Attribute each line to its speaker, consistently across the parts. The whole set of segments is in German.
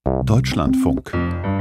Speaker 1: Deutschlandfunk.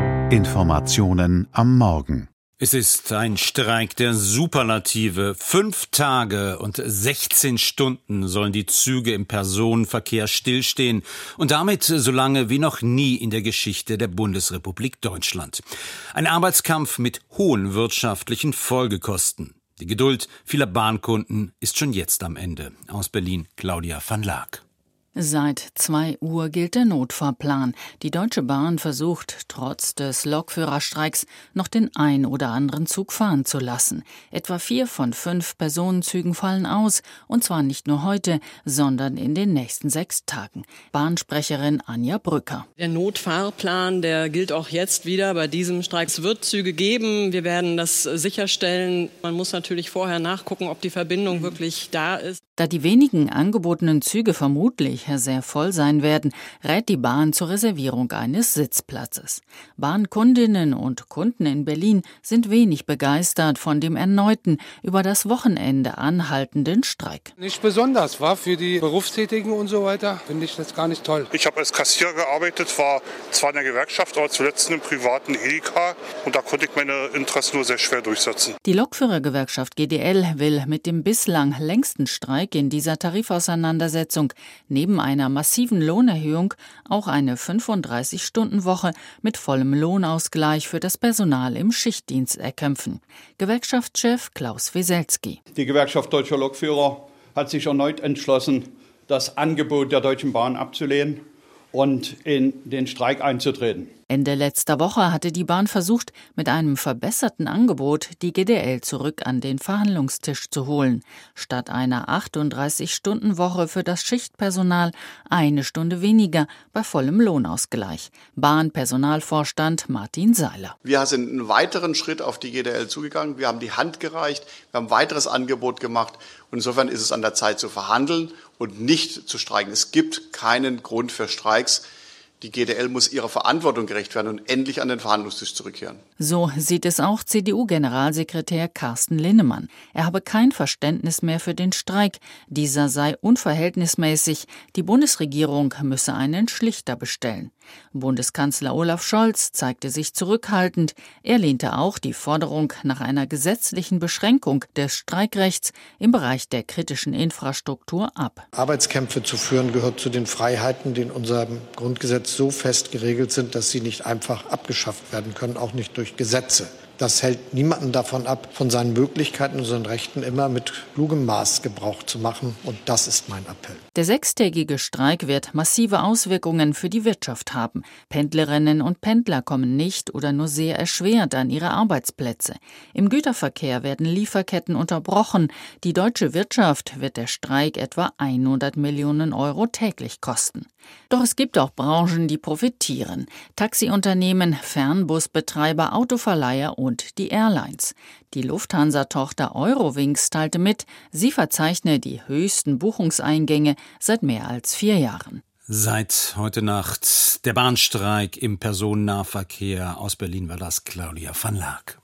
Speaker 1: Informationen am Morgen.
Speaker 2: Es ist ein Streik der Superlative. 5 Tage und 16 Stunden sollen die Züge im Personenverkehr stillstehen. Und damit so lange wie noch nie in der Geschichte der Bundesrepublik Deutschland. Ein Arbeitskampf mit hohen wirtschaftlichen Folgekosten. Die Geduld vieler Bahnkunden ist schon jetzt am Ende. Aus Berlin, Claudia van Laak.
Speaker 3: Seit 2 Uhr gilt der Notfahrplan. Die Deutsche Bahn versucht, trotz des Lokführerstreiks noch den ein oder anderen Zug fahren zu lassen. Etwa 4 von 5 Personenzügen fallen aus, und zwar nicht nur heute, sondern in den nächsten 6 Tagen. Bahnsprecherin Anja Brücker.
Speaker 4: Der Notfahrplan, der gilt auch jetzt wieder bei diesem Streik. Es wird Züge geben, wir werden das sicherstellen. Man muss natürlich vorher nachgucken, ob die Verbindung wirklich da ist.
Speaker 3: Da die wenigen angebotenen Züge vermutlich sehr voll sein werden, rät die Bahn zur Reservierung eines Sitzplatzes. Bahnkundinnen und Kunden in Berlin sind wenig begeistert von dem erneuten, über das Wochenende anhaltenden Streik.
Speaker 5: Nicht besonders, war für die Berufstätigen und so weiter, finde ich das gar nicht toll.
Speaker 6: Ich habe als Kassierer gearbeitet, war zwar in der Gewerkschaft, aber zuletzt in einem privaten Edeka, und da konnte ich meine Interessen nur sehr schwer durchsetzen.
Speaker 3: Die Lokführergewerkschaft GDL will mit dem bislang längsten Streik in dieser Tarifauseinandersetzung neben einer massiven Lohnerhöhung auch eine 35-Stunden-Woche mit vollem Lohnausgleich für das Personal im Schichtdienst erkämpfen. Gewerkschaftschef Klaus Weselski.
Speaker 7: Die Gewerkschaft Deutscher Lokführer hat sich erneut entschlossen, das Angebot der Deutschen Bahn abzulehnen und in den Streik einzutreten.
Speaker 3: Ende letzter Woche hatte die Bahn versucht, mit einem verbesserten Angebot die GDL zurück an den Verhandlungstisch zu holen. Statt einer 38-Stunden-Woche für das Schichtpersonal 1 Stunde weniger bei vollem Lohnausgleich. Bahnpersonalvorstand Martin Seiler.
Speaker 8: Wir sind einen weiteren Schritt auf die GDL zugegangen. Wir haben die Hand gereicht, wir haben ein weiteres Angebot gemacht. Und insofern ist es an der Zeit zu verhandeln und nicht zu streiken. Es gibt keinen Grund für Streiks. Die GDL muss ihrer Verantwortung gerecht werden und endlich an den Verhandlungstisch zurückkehren.
Speaker 3: So sieht es auch CDU-Generalsekretär Carsten Linnemann. Er habe kein Verständnis mehr für den Streik. Dieser sei unverhältnismäßig. Die Bundesregierung müsse einen Schlichter bestellen. Bundeskanzler Olaf Scholz zeigte sich zurückhaltend. Er lehnte auch die Forderung nach einer gesetzlichen Beschränkung des Streikrechts im Bereich der kritischen Infrastruktur ab.
Speaker 9: Arbeitskämpfe zu führen gehört zu den Freiheiten, die in unserem Grundgesetz so fest geregelt sind, dass sie nicht einfach abgeschafft werden können, auch nicht durch Gesetze. Das hält niemanden davon ab, von seinen Möglichkeiten und seinen Rechten immer mit klugem Maß Gebrauch zu machen. Und das ist mein Appell.
Speaker 3: Der 6-tägige Streik wird massive Auswirkungen für die Wirtschaft haben. Pendlerinnen und Pendler kommen nicht oder nur sehr erschwert an ihre Arbeitsplätze. Im Güterverkehr werden Lieferketten unterbrochen. Die deutsche Wirtschaft wird der Streik etwa 100 Millionen Euro täglich kosten. Doch es gibt auch Branchen, die profitieren. Taxiunternehmen, Fernbusbetreiber, Autoverleiher und die Airlines. Die Lufthansa-Tochter Eurowings teilte mit, sie verzeichne die höchsten Buchungseingänge seit mehr als 4 Jahren.
Speaker 2: Seit heute Nacht der Bahnstreik im Personennahverkehr. Aus Berlin war das Claudia van Laak.